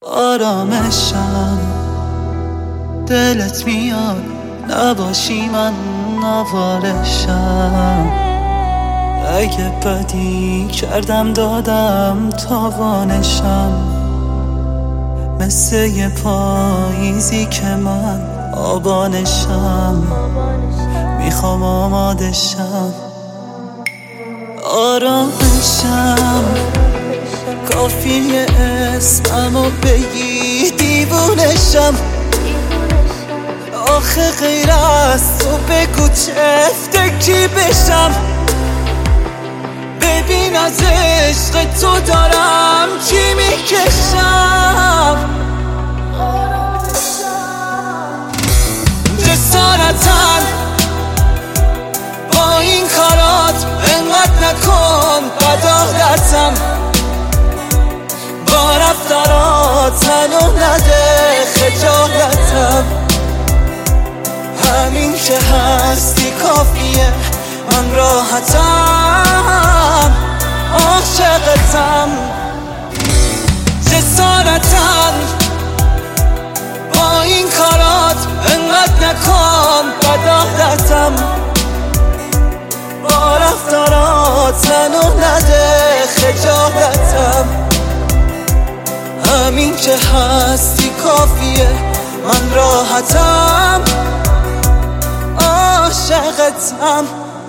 آرامشم دلت میاد نباشی من نوارشم. اگه بدی کردم دادم تاوانشم، مثل یه پاییزی که من آبانشم، میخوام آمادشم. آرامشم کافیه اسممو بگی دیوونشم. آخه غیر از تو بگو چه فکری بشم. ببین از عشق تو دارم چی میکشم. جسارتن با این کارات انقدر نکن بد عادتم. با رفتارات منو نده خجالتم. همین که هستی کافیه من راحتم، عاشقتم. جسارتن با این کارات انقدر نکن بد عادتم. با رفتارات منو نده خجالتم. همین که هستی کافیه من راحتم، عاشقتم.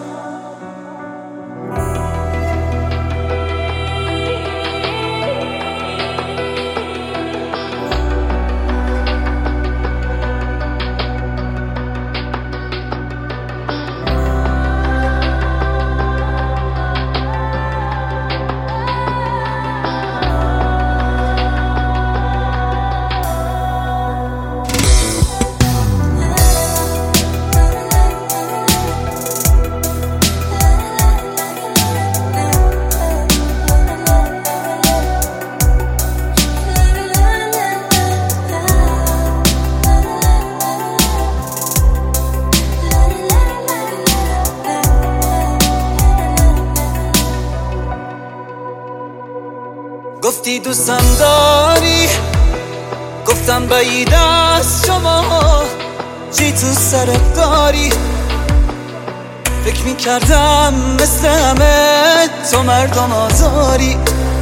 گفتی دوستم داری، گفتم بعید از شما چی تو سرت داری. فکر میکردم مثل همه تو مردم آزاری.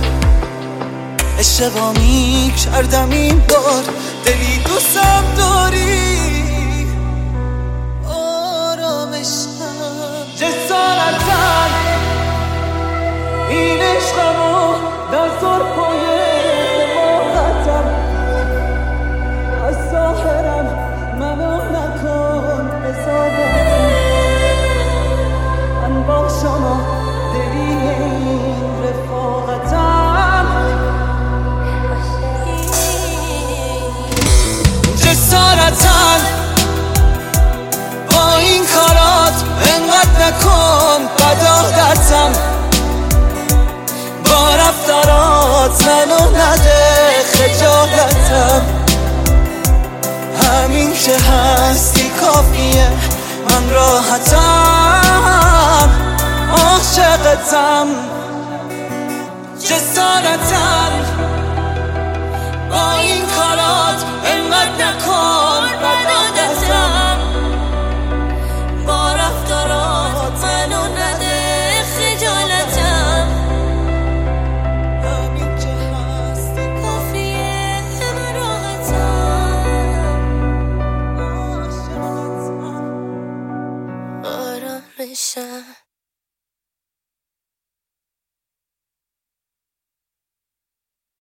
اشتباه میکردم این بار، دلی دوستم داری. آرامشم جسارتن این عشقمو در سرپای حماقتم. از ظاهرم منو نکن حسابم. من با شما دلی این رفاقتم. جسارتن با این کارات انقدر نکن بد عادتم. با رفتارات منو نده خجالتم. همین که هستی کافیه من راحتم، عاشقتم. جسارتم با این کارات انقدر نکن بد عادتم. با رفتارات منو نده خجالتم. آرامشم